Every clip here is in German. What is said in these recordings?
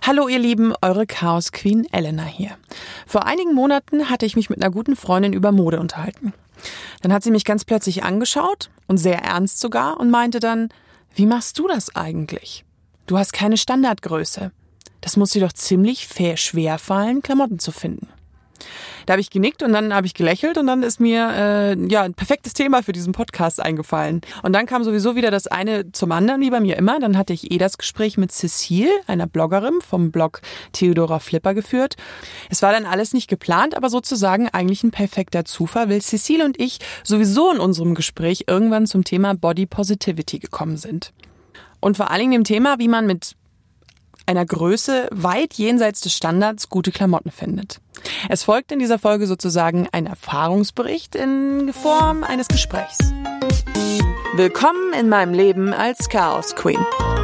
Hallo ihr Lieben, eure Chaos Queen Elena hier. Vor einigen Monaten hatte ich mich mit einer guten Freundin über Mode unterhalten. Dann hat sie mich ganz plötzlich angeschaut und sehr ernst sogar und meinte dann, wie machst du das eigentlich? Du hast keine Standardgröße. Das muss dir doch ziemlich schwer fallen, Klamotten zu finden. Da habe ich genickt und dann habe ich gelächelt und dann ist mir ein perfektes Thema für diesen Podcast eingefallen. Und dann kam sowieso wieder das eine zum anderen, wie bei mir immer. Dann hatte ich das Gespräch mit Cecile, einer Bloggerin vom Blog Theodora Flipper geführt. Es war dann alles nicht geplant, aber sozusagen eigentlich ein perfekter Zufall, weil Cecile und ich sowieso in unserem Gespräch irgendwann zum Thema Body Positivity gekommen sind. Und vor allen Dingen dem Thema, wie man mit einer Größe weit jenseits des Standards gute Klamotten findet. Es folgt in dieser Folge sozusagen ein Erfahrungsbericht in Form eines Gesprächs. Willkommen in meinem Leben als Chaos Queen.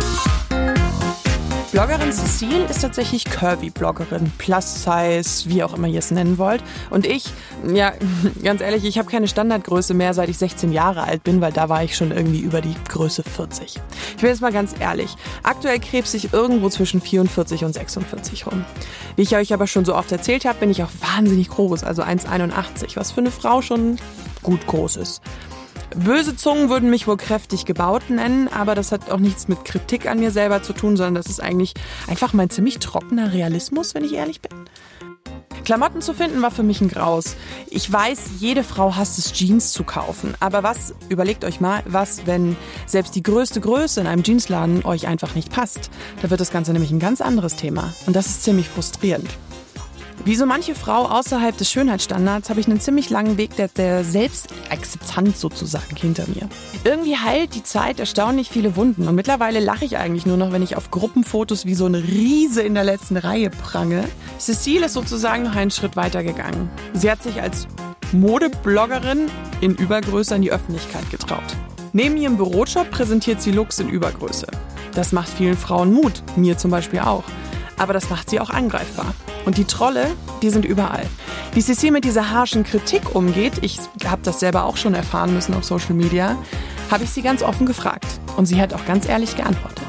Bloggerin Cecile ist tatsächlich Curvy-Bloggerin, Plus-Size, wie auch immer ihr es nennen wollt. Und ich, ganz ehrlich, ich habe keine Standardgröße mehr, seit ich 16 Jahre alt bin, weil da war ich schon irgendwie über die Größe 40. Ich bin jetzt mal ganz ehrlich, aktuell krebse ich irgendwo zwischen 44 und 46 rum. Wie ich euch aber schon so oft erzählt habe, bin ich auch wahnsinnig groß, also 1,81, was für eine Frau schon gut groß ist. Böse Zungen würden mich wohl kräftig gebaut nennen, aber das hat auch nichts mit Kritik an mir selber zu tun, sondern das ist eigentlich einfach mein ziemlich trockener Realismus, wenn ich ehrlich bin. Klamotten zu finden war für mich ein Graus. Ich weiß, jede Frau hasst es, Jeans zu kaufen. Aber überlegt euch mal, wenn selbst die größte Größe in einem Jeansladen euch einfach nicht passt? Da wird das Ganze nämlich ein ganz anderes Thema. Und das ist ziemlich frustrierend. Wie so manche Frau außerhalb des Schönheitsstandards habe ich einen ziemlich langen Weg der Selbstakzeptanz sozusagen hinter mir. Irgendwie heilt die Zeit erstaunlich viele Wunden und mittlerweile lache ich eigentlich nur noch, wenn ich auf Gruppenfotos wie so eine Riese in der letzten Reihe prange. Cecile ist sozusagen noch einen Schritt weiter gegangen. Sie hat sich als Modebloggerin in Übergröße an die Öffentlichkeit getraut. Neben ihrem Bürojob präsentiert sie Looks in Übergröße. Das macht vielen Frauen Mut, mir zum Beispiel auch. Aber das macht sie auch angreifbar. Und die Trolle, die sind überall. Wie Cecile mit dieser harschen Kritik umgeht, ich habe das selber auch schon erfahren müssen auf Social Media, habe ich sie ganz offen gefragt. Und sie hat auch ganz ehrlich geantwortet.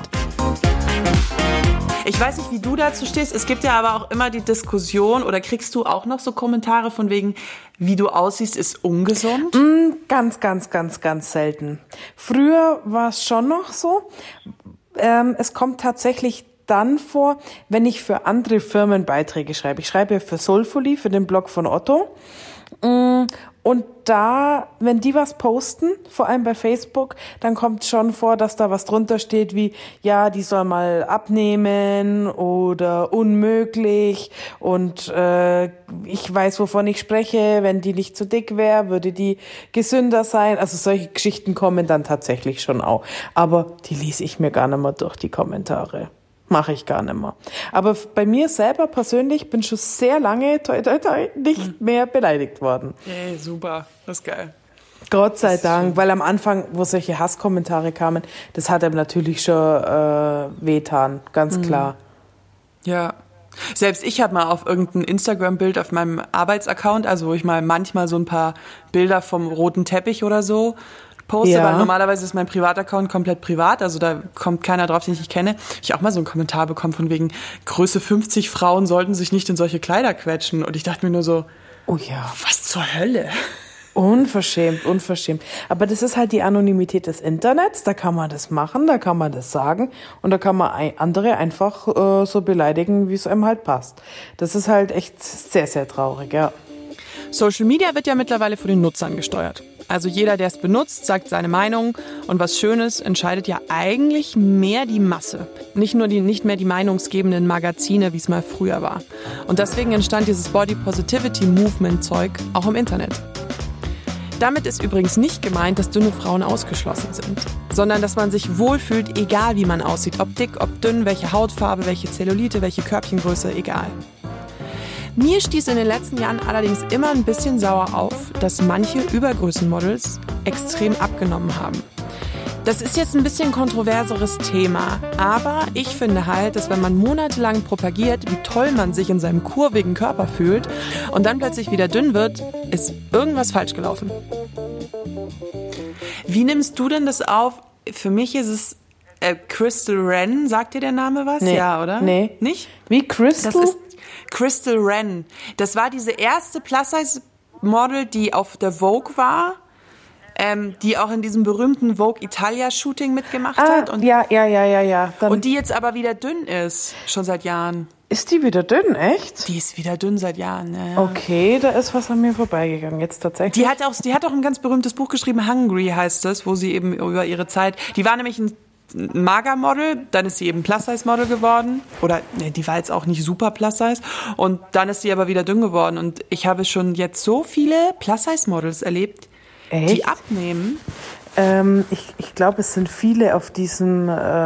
Ich weiß nicht, wie du dazu stehst. Es gibt ja aber auch immer die Diskussion, oder kriegst du auch noch so Kommentare von wegen, wie du aussiehst, ist ungesund? Ganz, ganz, ganz, ganz selten. Früher war es schon noch so. Es kommt tatsächlich dann vor, wenn ich für andere Firmen Beiträge schreibe. Ich schreibe ja für Soulfully, für den Blog von Otto. Und da, wenn die was posten, vor allem bei Facebook, dann kommt schon vor, dass da was drunter steht wie, ja, die soll mal abnehmen oder unmöglich und ich weiß, wovon ich spreche, wenn die nicht zu dick wäre, würde die gesünder sein. Also solche Geschichten kommen dann tatsächlich schon auch. Aber die lese ich mir gar nicht mehr durch, die Kommentare. Mache ich gar nicht mehr. Aber bei mir selber persönlich bin schon sehr lange nicht mehr beleidigt worden. Hey, super, das ist geil. Gott sei Dank, weil am Anfang, wo solche Hasskommentare kamen, das hat einem natürlich schon wehtan, ganz klar. Ja. Selbst ich habe mal auf irgendein Instagram-Bild auf meinem Arbeitsaccount, also wo ich mal manchmal so ein paar Bilder vom roten Teppich oder so poste, weil normalerweise ist mein Privataccount komplett privat, also da kommt keiner drauf, den ich nicht kenne. Ich auch mal so einen Kommentar bekommen von wegen, Größe 50 Frauen sollten sich nicht in solche Kleider quetschen. Und ich dachte mir nur so, oh ja, was zur Hölle? Unverschämt. Aber das ist halt die Anonymität des Internets, da kann man das machen, da kann man das sagen und da kann man andere einfach so beleidigen, wie es einem halt passt. Das ist halt echt sehr, sehr traurig, ja. Social Media wird ja mittlerweile von den Nutzern gesteuert. Also jeder, der es benutzt, sagt seine Meinung und was Schönes entscheidet ja eigentlich mehr die Masse. Nicht mehr die meinungsgebenden Magazine, wie es mal früher war. Und deswegen entstand dieses Body Positivity Movement Zeug auch im Internet. Damit ist übrigens nicht gemeint, dass dünne Frauen ausgeschlossen sind, sondern dass man sich wohlfühlt, egal wie man aussieht, ob dick, ob dünn, welche Hautfarbe, welche Zellulite, welche Körbchengröße, egal. Mir stieß in den letzten Jahren allerdings immer ein bisschen sauer auf, dass manche Übergrößenmodels extrem abgenommen haben. Das ist jetzt ein bisschen kontroverseres Thema, aber ich finde halt, dass wenn man monatelang propagiert, wie toll man sich in seinem kurvigen Körper fühlt und dann plötzlich wieder dünn wird, ist irgendwas falsch gelaufen. Wie nimmst du denn das auf? Für mich ist es Crystal Wren, sagt dir der Name was? Nee. Ja, oder? Nee. Nicht? Wie Crystal? Das ist Crystal Wren. Das war diese erste Plus-Size-Model, die auf der Vogue war, die auch in diesem berühmten Vogue Italia-Shooting mitgemacht hat. Und, ja. Dann und die jetzt aber wieder dünn ist, schon seit Jahren. ist die wieder dünn, echt? Die ist wieder dünn seit Jahren, ja. Okay, da ist was an mir vorbeigegangen, jetzt tatsächlich. Die hat auch ein ganz berühmtes Buch geschrieben, Hungry heißt es, wo sie eben über ihre Zeit, die war nämlich ein Mager-Model, dann ist sie eben Plus-Size-Model geworden. Oder, ne, die war jetzt auch nicht super Plus-Size. Und dann ist sie aber wieder dünn geworden. Und ich habe schon jetzt so viele Plus-Size-Models erlebt, die abnehmen. Ich glaube, es sind viele auf diesem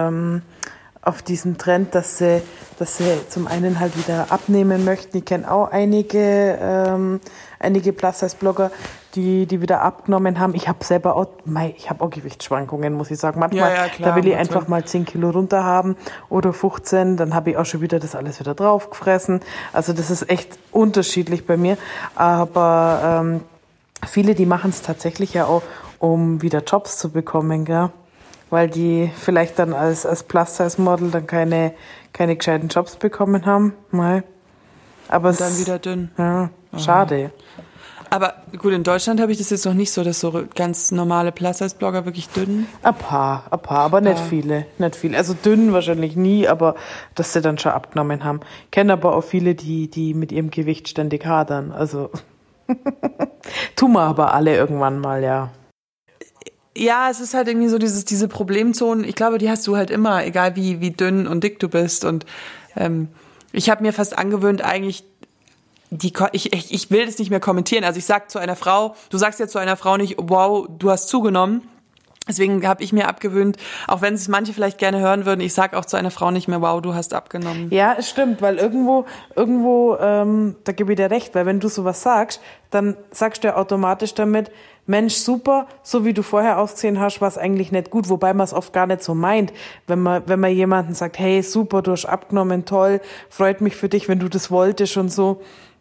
Trend, dass sie zum einen halt wieder abnehmen möchten. Ich kenne auch einige Plus-Size-Blogger, die wieder abgenommen haben. Ich habe selber auch, ich habe auch Gewichtsschwankungen, muss ich sagen. Manchmal, ja, klar, da will ich einfach mal 10 Kilo runter haben oder 15, dann habe ich auch schon wieder das alles wieder draufgefressen. Also das ist echt unterschiedlich bei mir. Aber viele, die machen es tatsächlich ja auch, um wieder Jobs zu bekommen, gell? Weil die vielleicht dann als Plus-Size-Model dann keine gescheiten Jobs bekommen haben. Aber Und dann wieder dünn. Ja, schade. Aber gut, in Deutschland habe ich das jetzt noch nicht so, dass so ganz normale Plus-Size-Blogger wirklich dünn. Ein paar, aber nicht viele. Also dünn wahrscheinlich nie, aber dass sie dann schon abgenommen haben. Kenne aber auch viele, die mit ihrem Gewicht ständig hadern. Also tun wir aber alle irgendwann mal, ja. Ja, es ist halt irgendwie so diese Problemzonen. Ich glaube, die hast du halt immer, egal wie dünn und dick du bist. Und ich habe mir fast angewöhnt, eigentlich ich will das nicht mehr kommentieren. Also ich sag zu einer Frau, du sagst ja zu einer Frau nicht, wow, du hast zugenommen. Deswegen habe ich mir abgewöhnt, auch wenn es manche vielleicht gerne hören würden, ich sag auch zu einer Frau nicht mehr, wow, du hast abgenommen. Ja, es stimmt, weil irgendwo, da gebe ich dir recht, weil wenn du sowas sagst, dann sagst du ja automatisch damit, Mensch, super, so wie du vorher ausgesehen hast, war es eigentlich nicht gut, wobei man es oft gar nicht so meint. Wenn man jemanden sagt, hey, super, du hast abgenommen, toll, freut mich für dich, wenn du das wolltest und so.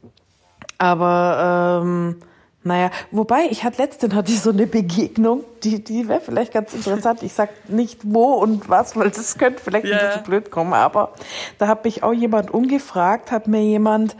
Aber, naja, wobei, letztens hatte ich so eine Begegnung, die wäre vielleicht ganz interessant. Ich sag nicht wo und was, weil das könnte vielleicht ein bisschen blöd kommen, aber da hat mich auch jemand umgefragt, hat mir jemand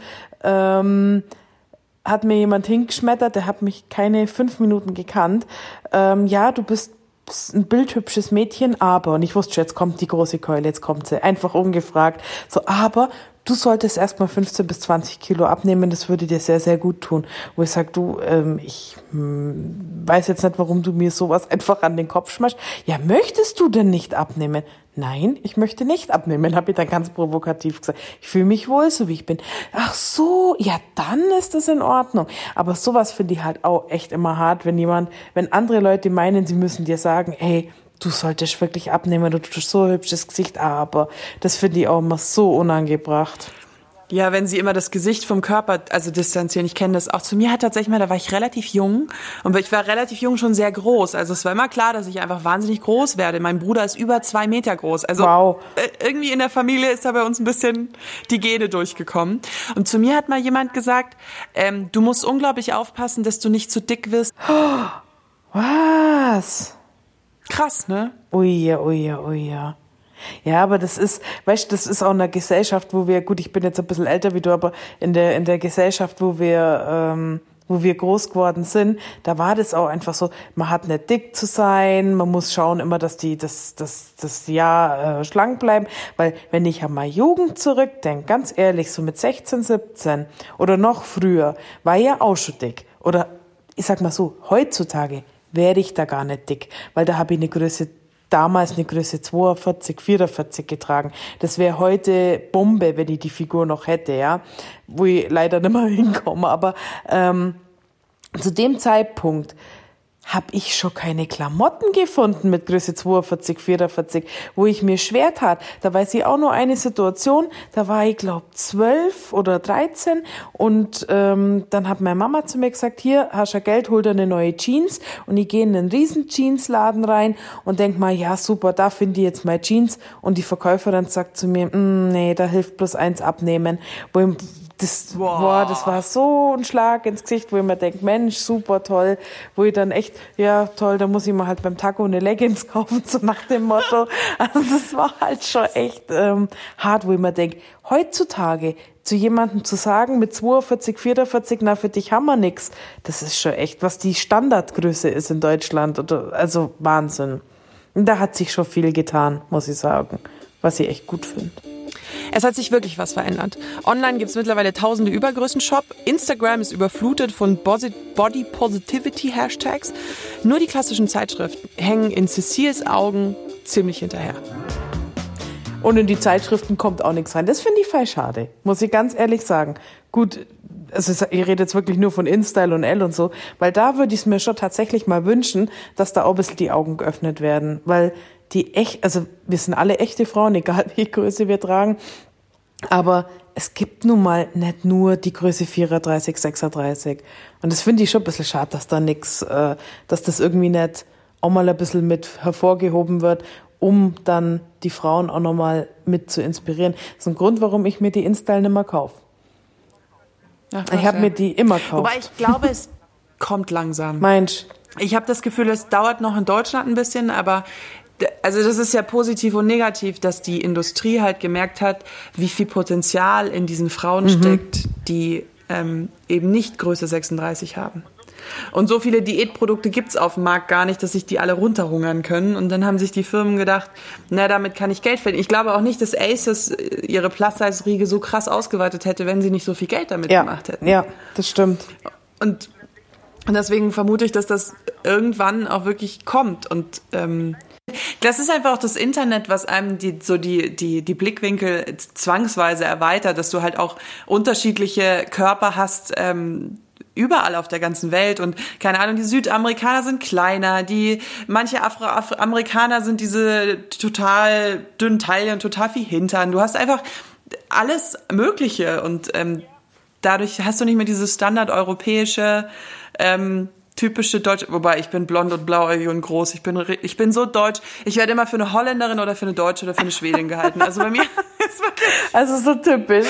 hingeschmettert, der hat mich keine 5 Minuten gekannt. Ja, du bist ein bildhübsches Mädchen, aber, und ich wusste schon, jetzt kommt die große Keule, jetzt kommt sie, einfach umgefragt, so, aber du solltest erstmal 15 bis 20 Kilo abnehmen, das würde dir sehr, sehr gut tun. Wo ich sage, du, ich weiß jetzt nicht, warum du mir sowas einfach an den Kopf schmeißt. Ja, möchtest du denn nicht abnehmen? Nein, ich möchte nicht abnehmen, habe ich dann ganz provokativ gesagt. Ich fühle mich wohl, so wie ich bin. Ach so, ja, dann ist das in Ordnung. Aber sowas finde ich halt auch echt immer hart, wenn andere Leute meinen, sie müssen dir sagen, hey, du solltest wirklich abnehmen, du hast so ein hübsches Gesicht, aber das finde ich auch immer so unangebracht. Ja, wenn sie immer das Gesicht vom Körper, also distanzieren, ich kenne das auch. Zu mir hat tatsächlich mal, da war ich relativ jung und ich war relativ jung schon sehr groß. Also es war immer klar, dass ich einfach wahnsinnig groß werde. Mein Bruder ist über 2 Meter groß. Also wow. Irgendwie in der Familie ist da bei uns ein bisschen die Gene durchgekommen. Und zu mir hat mal jemand gesagt, du musst unglaublich aufpassen, dass du nicht zu dick wirst. Was? Krass, ne? Ui. Ja, aber das ist auch in der Gesellschaft, wo wir, gut, ich bin jetzt ein bisschen älter wie du, aber in der Gesellschaft, wo wir groß geworden sind, da war das auch einfach so, man hat nicht dick zu sein, man muss schauen immer, dass die schlank bleiben, weil wenn ich an meine Jugend zurückdenke, ganz ehrlich, so mit 16, 17 oder noch früher, war ich ja auch schon dick. Oder ich sag mal so, heutzutage wäre ich da gar nicht dick, weil da habe ich damals eine Größe 42, 44 getragen. Das wäre heute Bombe, wenn ich die Figur noch hätte, ja, wo ich leider nicht mehr hinkomme. Aber zu dem Zeitpunkt habe ich schon keine Klamotten gefunden mit Größe 42, 44, wo ich mir schwer tat. Da weiß ich auch nur eine Situation, da war ich, glaube 12 oder 13 und dann hat meine Mama zu mir gesagt, hier, hast du Geld, hol dir eine neue Jeans, und ich gehe in einen riesen Jeansladen rein und denk mal, ja super, da finde ich jetzt meine Jeans, und die Verkäuferin sagt zu mir, nee, da hilft bloß eins abnehmen, wo ich das war so ein Schlag ins Gesicht, wo ich mir denke, Mensch, super toll, wo ich dann echt, ja toll, da muss ich mir halt beim Taco eine Leggings kaufen, so nach dem Motto. Also das war halt schon echt hart, wo ich mir denke, heutzutage zu jemandem zu sagen, mit 42, 44, na für dich haben wir nix, das ist schon echt, was die Standardgröße ist in Deutschland, also Wahnsinn. Und da hat sich schon viel getan, muss ich sagen, was ich echt gut finde. Es hat sich wirklich was verändert. Online gibt es mittlerweile tausende Übergrößen-Shop. Instagram ist überflutet von Body Positivity Hashtags. Nur die klassischen Zeitschriften hängen in Cecils Augen ziemlich hinterher. Und in die Zeitschriften kommt auch nichts rein. Das finde ich voll schade, muss ich ganz ehrlich sagen. Gut, also ich rede jetzt wirklich nur von InStyle und Elle und so, weil da würde ich es mir schon tatsächlich mal wünschen, dass da auch ein bisschen die Augen geöffnet werden, weil also wir sind alle echte Frauen, egal welche Größe wir tragen, aber es gibt nun mal nicht nur die Größe 34, 36. Und das finde ich schon ein bisschen schade, dass da nichts, dass das irgendwie nicht auch mal ein bisschen mit hervorgehoben wird, um dann die Frauen auch nochmal mit zu inspirieren. Das ist ein Grund, warum ich mir die InStyle nicht mehr kaufe. Ich habe mir die immer gekauft. Wobei ich glaube, es kommt langsam. Mensch. Ich habe das Gefühl, es dauert noch in Deutschland ein bisschen, aber also das ist ja positiv und negativ, dass die Industrie halt gemerkt hat, wie viel Potenzial in diesen Frauen steckt, die eben nicht Größe 36 haben. Und so viele Diätprodukte gibt's auf dem Markt gar nicht, dass sich die alle runterhungern können. Und dann haben sich die Firmen gedacht, na, damit kann ich Geld verdienen. Ich glaube auch nicht, dass Aces ihre Plus-Size-Riege so krass ausgeweitet hätte, wenn sie nicht so viel Geld damit gemacht hätten. Ja, das stimmt. Und deswegen vermute ich, dass das irgendwann auch wirklich kommt. Und das ist einfach auch das Internet, was einem die Blickwinkel zwangsweise erweitert, dass du halt auch unterschiedliche Körper hast, überall auf der ganzen Welt. Und keine Ahnung, die Südamerikaner sind kleiner, manche Afroamerikaner sind diese total dünnen Taillen, total viel Hintern. Du hast einfach alles Mögliche und dadurch hast du nicht mehr dieses standardeuropäische typische Deutsche, wobei ich bin blond und blauäugig und groß. Ich bin so deutsch. Ich werde immer für eine Holländerin oder für eine Deutsche oder für eine Schwedin gehalten. Also bei mir ist wirklich also so typisch.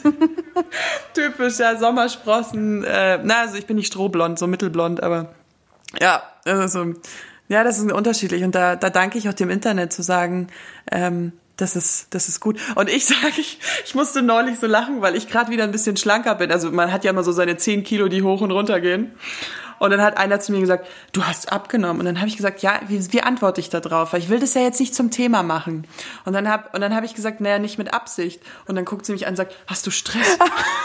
Typisch, ja, Sommersprossen. Also ich bin nicht strohblond, so mittelblond, aber ja, also ja, das ist unterschiedlich. Und da danke ich auch dem Internet zu sagen, das ist gut. Und ich sage, ich musste neulich so lachen, weil ich gerade wieder ein bisschen schlanker bin. Also man hat ja immer so seine 10 Kilo, die hoch und runter gehen. Und dann hat einer zu mir gesagt, du hast abgenommen. Und dann habe ich gesagt, ja, wie antworte ich da drauf? Weil ich will das ja jetzt nicht zum Thema machen. Und dann hab ich gesagt, naja, nicht mit Absicht. Und dann guckt sie mich an und sagt, hast du Stress?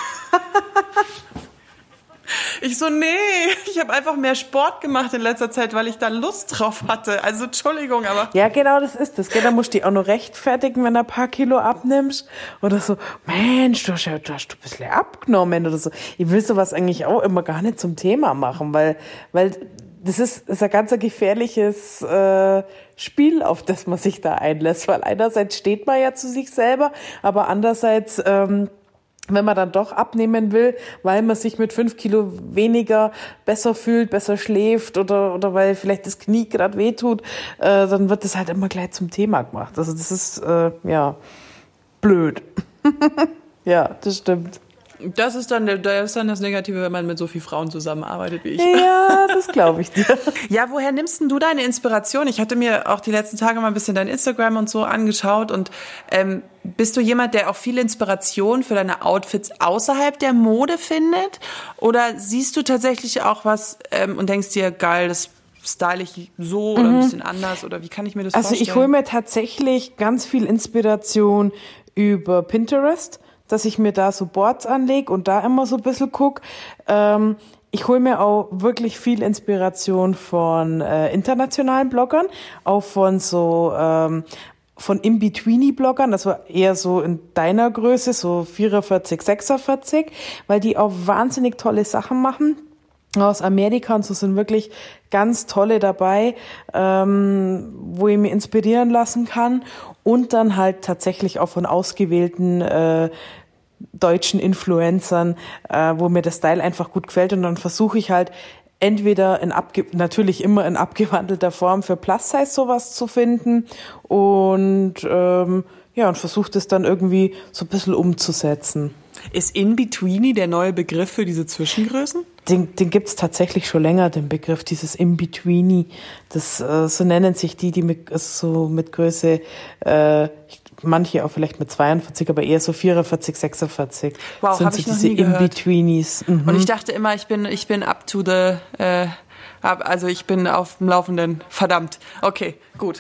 Ich so, nee, ich habe einfach mehr Sport gemacht in letzter Zeit, weil ich da Lust drauf hatte. Also Entschuldigung, aber... Ja, genau, das ist das. Da musst du dich auch noch rechtfertigen, wenn du ein paar Kilo abnimmst. Oder so, Mensch, du hast ein bisschen abgenommen oder so. Ich will sowas eigentlich auch immer gar nicht zum Thema machen, weil das ist ein ganz gefährliches Spiel, auf das man sich da einlässt. Weil einerseits steht man ja zu sich selber, aber andererseits... wenn man dann doch abnehmen will, weil man sich mit 5 Kilo weniger besser fühlt, besser schläft oder weil vielleicht das Knie gerade wehtut, dann wird das halt immer gleich zum Thema gemacht. Also das ist, blöd. Ja, das stimmt. Das ist dann das Negative, wenn man mit so vielen Frauen zusammenarbeitet wie ich. Ja, das glaube ich dir. Ja, woher nimmst denn du deine Inspiration? Ich hatte mir auch die letzten Tage mal ein bisschen dein Instagram und so angeschaut und bist du jemand, der auch viel Inspiration für deine Outfits außerhalb der Mode findet? Oder siehst du tatsächlich auch was und denkst dir, geil, das style ich so oder ein bisschen anders? Oder wie kann ich mir das vorstellen? Also ich hole mir tatsächlich ganz viel Inspiration über Pinterest, dass ich mir da so Boards anlege und da immer so ein bisschen gucke. Ich hole mir auch wirklich viel Inspiration von internationalen Bloggern, auch von so von In-Betweeny-Bloggern, das war eher so in deiner Größe, so 44, 46, weil die auch wahnsinnig tolle Sachen machen. Aus Amerika und so sind wirklich ganz tolle dabei, wo ich mich inspirieren lassen kann und dann halt tatsächlich auch von ausgewählten deutschen Influencern, wo mir der Style einfach gut gefällt und dann versuche ich halt entweder natürlich immer in abgewandelter Form für Plus-Size sowas zu finden und und versuche das dann irgendwie so ein bisschen umzusetzen. Ist In-Betweenie der neue Begriff für diese Zwischengrößen? Den gibt's tatsächlich schon länger, den Begriff, dieses In-Betweenie. Das, so nennen sich die mit, so mit Größe, manche auch vielleicht mit 42, aber eher so 44, 46. Wow, habe so ich noch diese nie gehört. In-Betweenies. Und ich dachte immer, ich bin up to the, also ich bin auf dem Laufenden. Verdammt. Okay, gut.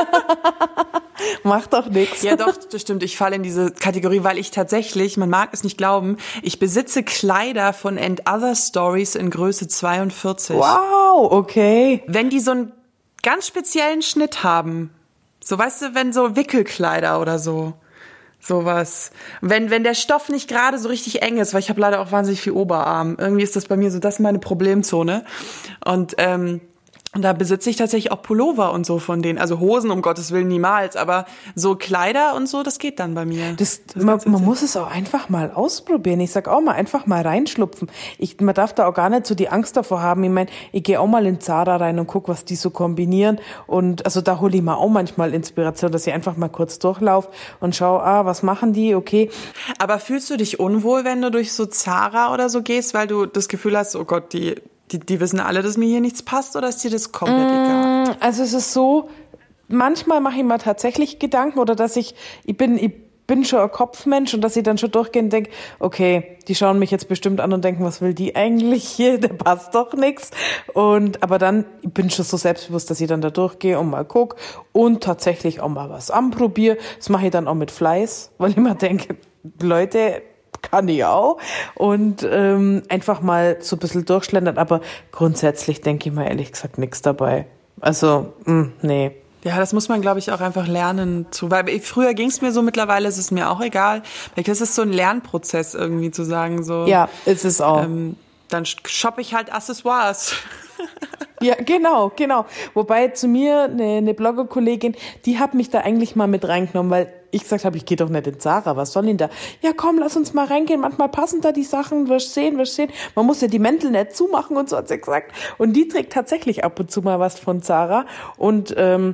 Macht doch nichts. Ja doch, das stimmt. Ich falle in diese Kategorie, weil ich tatsächlich, man mag es nicht glauben, ich besitze Kleider von And Other Stories in Größe 42. Wow, okay. Wenn die so einen ganz speziellen Schnitt haben, so weißt du, wenn so Wickelkleider oder so, sowas. Wenn der Stoff nicht gerade so richtig eng ist, weil ich habe leider auch wahnsinnig viel Oberarm. Irgendwie ist das bei mir so, das ist meine Problemzone. Und da besitze ich tatsächlich auch Pullover und so von denen. Also Hosen, um Gottes Willen, niemals. Aber so Kleider und so, das geht dann bei mir. Man muss es auch einfach mal ausprobieren. Ich sag auch mal, einfach mal reinschlupfen. Man darf da auch gar nicht so die Angst davor haben. Ich meine, ich gehe auch mal in Zara rein und guck, was die so kombinieren. Und also da hole ich mir auch manchmal Inspiration, dass ich einfach mal kurz durchlaufe und schaue, was machen die, okay. Aber fühlst du dich unwohl, wenn du durch so Zara oder so gehst, weil du das Gefühl hast, oh Gott, die wissen alle, dass mir hier nichts passt, oder ist dir das komplett egal? Also es ist so, manchmal mache ich mir tatsächlich Gedanken oder dass ich bin schon ein Kopfmensch und dass ich dann schon durchgehend denke, okay, die schauen mich jetzt bestimmt an und denken, was will die eigentlich hier? Der passt doch nix. Aber dann ich bin schon so selbstbewusst, dass ich dann da durchgehe und mal gucke und tatsächlich auch mal was anprobiere. Das mache ich dann auch mit Fleiß, weil ich mir denke, Leute, kann ich auch. Und einfach mal so ein bisschen durchschlendern. Aber grundsätzlich denke ich mir ehrlich gesagt nichts dabei. Also, nee. Ja, das muss man, glaube ich, auch einfach lernen weil früher ging es mir so, mittlerweile ist es mir auch egal. Das ist so ein Lernprozess irgendwie zu sagen, so. Ja, ist es auch. Dann shoppe ich halt Accessoires. Ja, genau. Wobei zu mir eine Bloggerkollegin, die hat mich da eigentlich mal mit reingenommen, weil ich gesagt habe, ich gehe doch nicht in Zara, was soll denn da? Ja, komm, lass uns mal reingehen, manchmal passen da die Sachen, wirst sehen. Man muss ja die Mäntel nicht zumachen und so, hat sie gesagt. Und die trägt tatsächlich ab und zu mal was von Zara und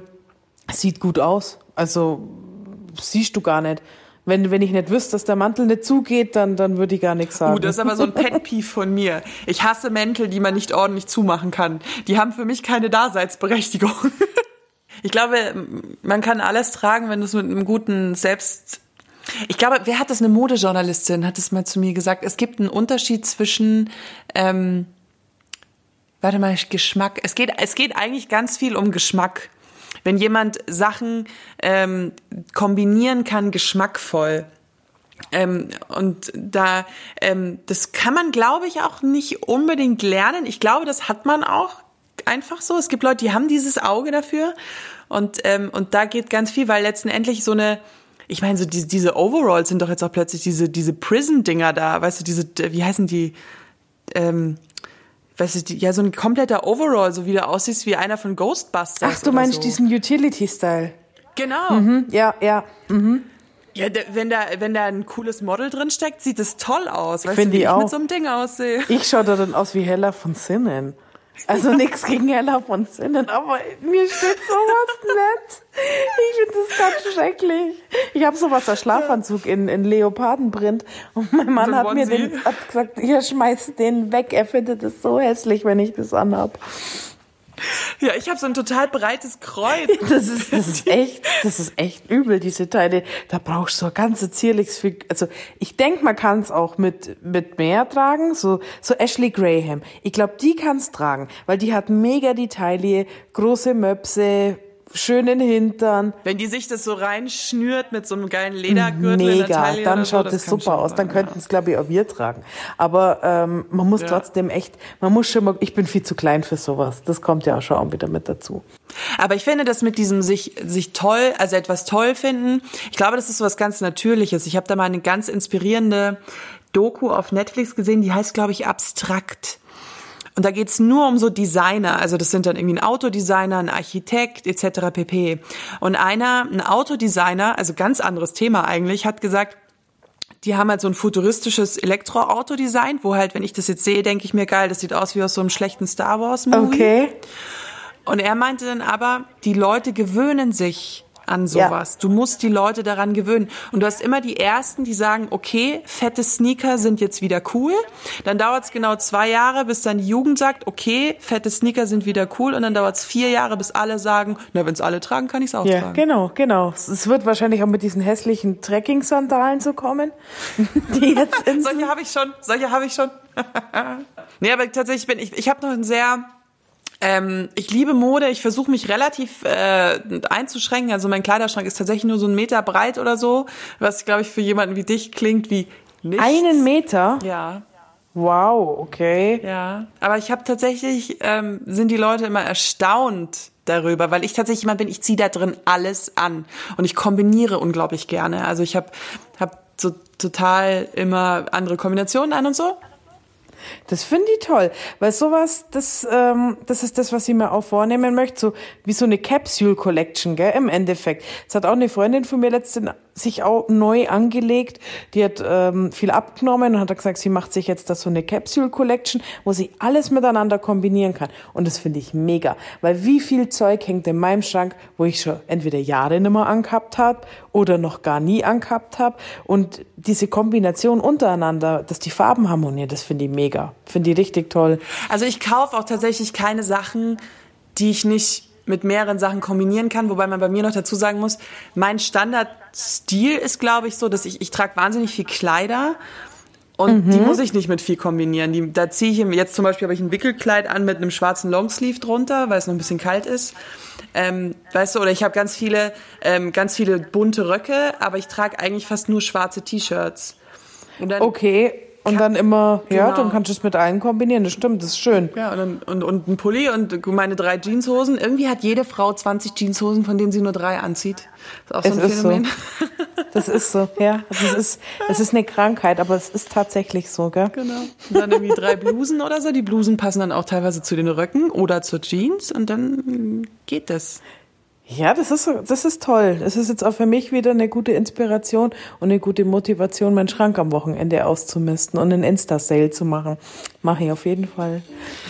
sieht gut aus. Also siehst du gar nicht. Wenn ich nicht wüsste, dass der Mantel nicht zugeht, dann würde ich gar nichts sagen. Das ist aber so ein Pet-Peeve von mir. Ich hasse Mäntel, die man nicht ordentlich zumachen kann. Die haben für mich keine Daseinsberechtigung. Ich glaube, man kann alles tragen, wenn du es mit einem guten Ich glaube, wer hat das? Eine Modejournalistin hat es mal zu mir gesagt. Es gibt einen Unterschied zwischen Geschmack. Es geht eigentlich ganz viel um Geschmack. Wenn jemand Sachen kombinieren kann, geschmackvoll. Und da, das kann man, glaube ich, auch nicht unbedingt lernen. Ich glaube, das hat man auch einfach so. Es gibt Leute, die haben dieses Auge dafür. Und da geht ganz viel, weil letztendlich ich meine, so diese Overalls sind doch jetzt auch plötzlich diese Prison-Dinger da. Weißt du, wie heißen die? Weißt du, ja, so ein kompletter Overall, so wie du aussiehst wie einer von Ghostbusters. Ach, du meinst so diesen Utility-Style. Genau. Ja. Mhm. Ja, wenn da ein cooles Model drin steckt, sieht es toll aus. Weißt du, wie ich auch mit so einem Ding aussehe? Ich schaue da dann aus wie Hella von Sinnen. Also nichts gegen Hella von Sinnen, aber mir steht sowas nicht. Ich finde das ganz schrecklich. Ich habe sowas als Schlafanzug in Leopardenprint und mein Mann hat gesagt, ihr schmeißt den weg. Er findet es so hässlich, wenn ich das anhab. Ja, ich habe so ein total breites Kreuz. Das ist echt übel, diese Teile. Da brauchst du so ganze zierliches, also ich denke, man kann es auch mit mehr tragen, so Ashley Graham. Ich glaube, die kann es tragen, weil die hat mega die Taille, große Möpse, schönen Hintern. Wenn die sich das so reinschnürt mit so einem geilen Ledergürtel mega, in der Taille dann schaut das super aus. Dann könnten es, glaube ich, auch wir tragen. Aber man muss trotzdem ich bin viel zu klein für sowas. Das kommt ja auch schon auch wieder mit dazu. Aber ich finde, das mit diesem sich toll, also etwas toll finden, ich glaube, das ist so was ganz Natürliches. Ich habe da mal eine ganz inspirierende Doku auf Netflix gesehen, die heißt, glaube ich, Abstrakt. Und da geht's nur um so Designer, also das sind dann irgendwie ein Autodesigner, ein Architekt etc. pp. Und ein Autodesigner, also ganz anderes Thema eigentlich, hat gesagt, die haben halt so ein futuristisches Elektroauto designt, wo halt, wenn ich das jetzt sehe, denke ich mir, geil, das sieht aus wie aus so einem schlechten Star Wars Movie. Okay. Und er meinte dann aber, die Leute gewöhnen sich an sowas. Du musst die Leute daran gewöhnen. Und du hast immer die Ersten, die sagen, okay, fette Sneaker sind jetzt wieder cool. Dann dauert es genau 2 Jahre, bis dann die Jugend sagt, okay, fette Sneaker sind wieder cool. Und dann dauert es 4 Jahre, bis alle sagen, na, wenn es alle tragen, kann ich es auch tragen. Genau. Es wird wahrscheinlich auch mit diesen hässlichen Trekking-Sandalen so kommen. Die jetzt Solche habe ich schon. Nee, aber tatsächlich ich habe noch ein sehr... ich liebe Mode, ich versuche mich relativ einzuschränken. Also mein Kleiderschrank ist tatsächlich nur so 1 Meter breit oder so, was, glaube ich, für jemanden wie dich klingt wie nichts. 1 Meter? Ja. Wow, okay. Ja, aber ich habe tatsächlich, sind die Leute immer erstaunt darüber, weil ich tatsächlich jemand bin, ich ziehe da drin alles an und ich kombiniere unglaublich gerne. Also ich hab so total immer andere Kombinationen an und so. Das finde ich toll, weil sowas, das ist das, was ich mir auch vornehmen möchte, so wie so eine Capsule Collection, gell, im Endeffekt. Das hat auch eine Freundin von mir letztens sich auch neu angelegt, die hat viel abgenommen und hat gesagt, sie macht sich jetzt da so eine Capsule Collection, wo sie alles miteinander kombinieren kann. Und das finde ich mega, weil wie viel Zeug hängt in meinem Schrank, wo ich schon entweder Jahre nicht mehr angehabt habe oder noch gar nie angehabt habe. Und diese Kombination untereinander, dass die Farben harmonieren, das finde ich mega. Finde ich richtig toll. Also ich kaufe auch tatsächlich keine Sachen, die ich nicht mit mehreren Sachen kombinieren kann, wobei man bei mir noch dazu sagen muss, mein Standardstil ist, glaube ich, so, dass ich trage wahnsinnig viel Kleider und die muss ich nicht mit viel kombinieren. Da ziehe ich jetzt zum Beispiel, habe ich ein Wickelkleid an mit einem schwarzen Longsleeve drunter, weil es noch ein bisschen kalt ist. Weißt du, oder ich habe ganz viele bunte Röcke, aber ich trage eigentlich fast nur schwarze T-Shirts. Und dann Und dann immer, genau. Dann kannst du es mit allen kombinieren, das stimmt, das ist schön. Ja, und ein Pulli und meine 3 Jeanshosen. Irgendwie hat jede Frau 20 Jeanshosen, von denen sie nur 3 anzieht. Das ist auch so ein Phänomen. So. Das ist so, ja. Es ist eine Krankheit, aber es ist tatsächlich so, gell? Genau. Und dann irgendwie 3 Blusen oder so. Die Blusen passen dann auch teilweise zu den Röcken oder zur Jeans und dann geht das. Ja, das ist toll. Das ist jetzt auch für mich wieder eine gute Inspiration und eine gute Motivation, meinen Schrank am Wochenende auszumisten und einen Insta-Sale zu machen. Mache ich auf jeden Fall.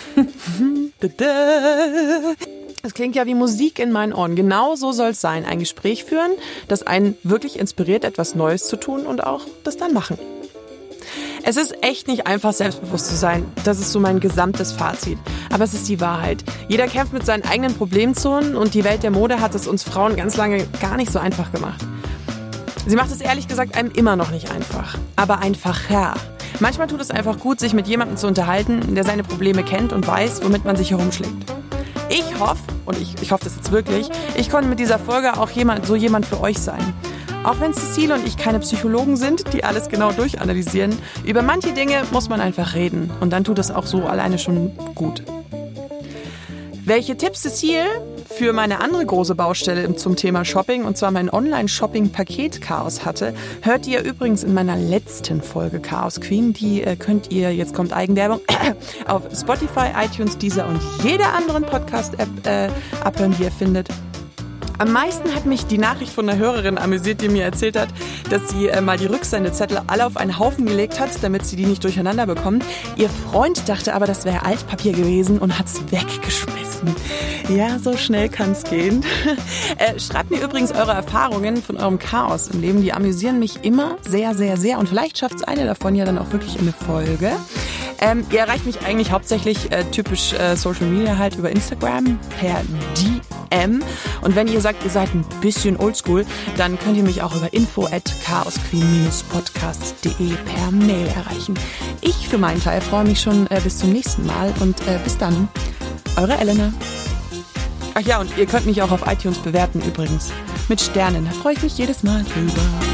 Das klingt ja wie Musik in meinen Ohren. Genau so soll es sein. Ein Gespräch führen, das einen wirklich inspiriert, etwas Neues zu tun und auch das dann machen. Es ist echt nicht einfach, selbstbewusst zu sein. Das ist so mein gesamtes Fazit. Aber es ist die Wahrheit. Jeder kämpft mit seinen eigenen Problemzonen und die Welt der Mode hat es uns Frauen ganz lange gar nicht so einfach gemacht. Sie macht es ehrlich gesagt einem immer noch nicht einfach. Aber einfacher. Manchmal tut es einfach gut, sich mit jemandem zu unterhalten, der seine Probleme kennt und weiß, womit man sich herumschlägt. Ich hoffe, und ich hoffe das jetzt wirklich, ich konnte mit dieser Folge auch jemand für euch sein. Auch wenn Cecile und ich keine Psychologen sind, die alles genau durchanalysieren, über manche Dinge muss man einfach reden. Und dann tut es auch so alleine schon gut. Welche Tipps Cecile für meine andere große Baustelle zum Thema Shopping, und zwar mein Online-Shopping-Paket-Chaos hatte, hört ihr übrigens in meiner letzten Folge Chaos Queen. Die könnt ihr, jetzt kommt Eigenwerbung, auf Spotify, iTunes, Deezer und jeder anderen Podcast-App abhören, die ihr findet. Am meisten hat mich die Nachricht von einer Hörerin amüsiert, die mir erzählt hat, dass sie mal die Rücksendezettel alle auf einen Haufen gelegt hat, damit sie die nicht durcheinander bekommen. Ihr Freund dachte aber, das wäre Altpapier gewesen und hat es weggeschmissen. Ja, so schnell kann es gehen. Schreibt mir übrigens eure Erfahrungen von eurem Chaos im Leben. Die amüsieren mich immer sehr, sehr, sehr. Und vielleicht schafft es eine davon ja dann auch wirklich in eine Folge. Ihr erreicht mich eigentlich hauptsächlich typisch Social Media halt über Instagram per DM. Und wenn ihr sagt, ihr seid ein bisschen oldschool, dann könnt ihr mich auch über info@chaosqueen-podcasts.de per Mail erreichen. Ich für meinen Teil freue mich schon bis zum nächsten Mal und bis dann. Eure Elena. Ach ja, und ihr könnt mich auch auf iTunes bewerten übrigens. Mit Sternen, da freue ich mich jedes Mal drüber.